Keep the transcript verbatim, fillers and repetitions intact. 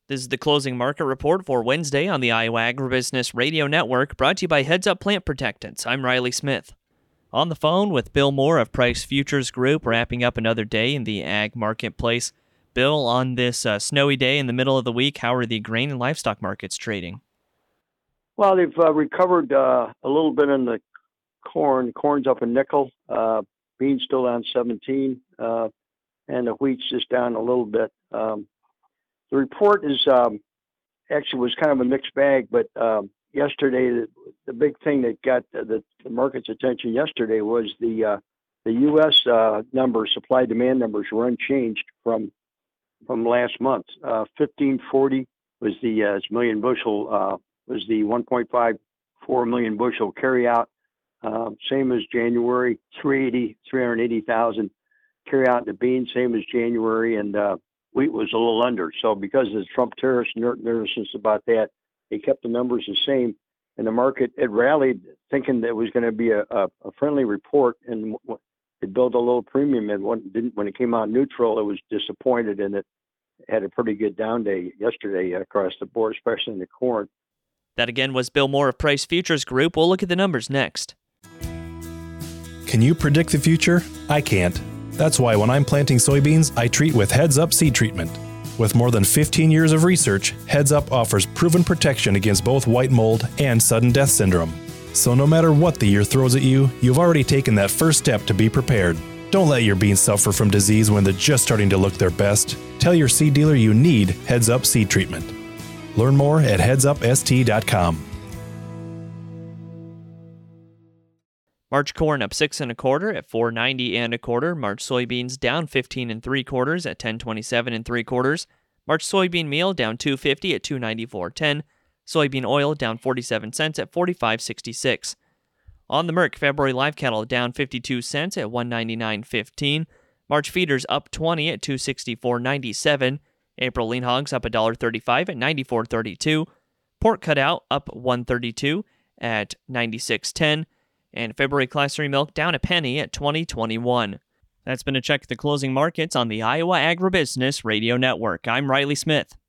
This is the closing market report for Wednesday on the Iowa Agribusiness Radio Network, brought to you by Heads Up Plant Protectants. I'm Riley Smith. On the phone with Bill Moore of Price Futures Group, wrapping up another day in the ag marketplace. Bill, on this uh, snowy day in the middle of the week, how are the grain and livestock markets trading? Well, they've uh, recovered uh, a little bit in the corn. Corn's up a nickel. Uh, beans still down seventeen, uh, and the wheat's just down a little bit. Um, the report is um, actually was kind of a mixed bag, but um, yesterday the, the big thing that got the, the market's attention yesterday was the uh, the U S uh, numbers, supply demand numbers were unchanged from from last month. Uh, fifteen forty was the uh, million bushel uh, was the one point five four million bushel carryout. Uh, same as January, three hundred eighty thousand carryout in the beans, same as January, and uh, wheat was a little under. So because of the Trump tariffs, nervousness about that, they kept the numbers the same. And the market, it rallied thinking that it was going to be a, a, a friendly report, and it built a little premium. And when, didn't, when it came out neutral, it was disappointed, and it had a pretty good down day yesterday across the board, especially in the corn. That again was Bill Moore of Price Futures Group. We'll look at the numbers next. Can you predict the future? I can't. That's why when I'm planting soybeans, I treat with Heads Up seed treatment. With more than fifteen years of research, Heads Up offers proven protection against both white mold and sudden death syndrome. So no matter what the year throws at you, you've already taken that first step to be prepared. Don't let your beans suffer from disease when they're just starting to look their best. Tell your seed dealer you need Heads Up seed treatment. Learn more at heads up s t dot com. March corn up six and a quarter at four ninety and a quarter. March soybeans down fifteen and three quarters at ten twenty-seven and three quarters. March soybean meal down two fifty at two ninety-four ten. Soybean oil down forty-seven cents at forty-five sixty-six. On the Merc, February live cattle down fifty-two cents at one ninety-nine fifteen. March feeders up twenty at two sixty-four ninety-seven. April lean hogs up one thirty-five at ninety-four thirty-two. Pork cutout up one thirty-two at ninety-six ten. And February Class three milk down a penny at twenty twenty-one. That's been a check of the closing markets on the Iowa Agribusiness Radio Network. I'm Riley Smith.